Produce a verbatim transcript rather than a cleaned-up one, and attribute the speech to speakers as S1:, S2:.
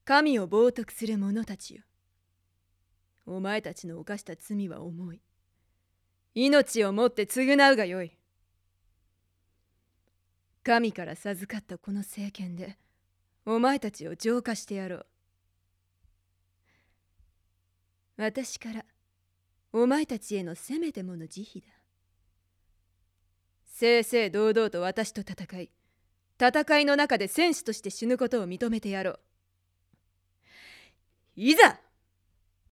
S1: 神を冒涜する者たちよ。お前たちの犯した罪は重い。命をもって償うがよい。神から授かったこの聖剣でお前たちを浄化してやろう。私からお前たちへのせめてもの慈悲だ。正々堂々と私と戦い、戦いの中で戦士として死ぬことを認めてやろう。いざ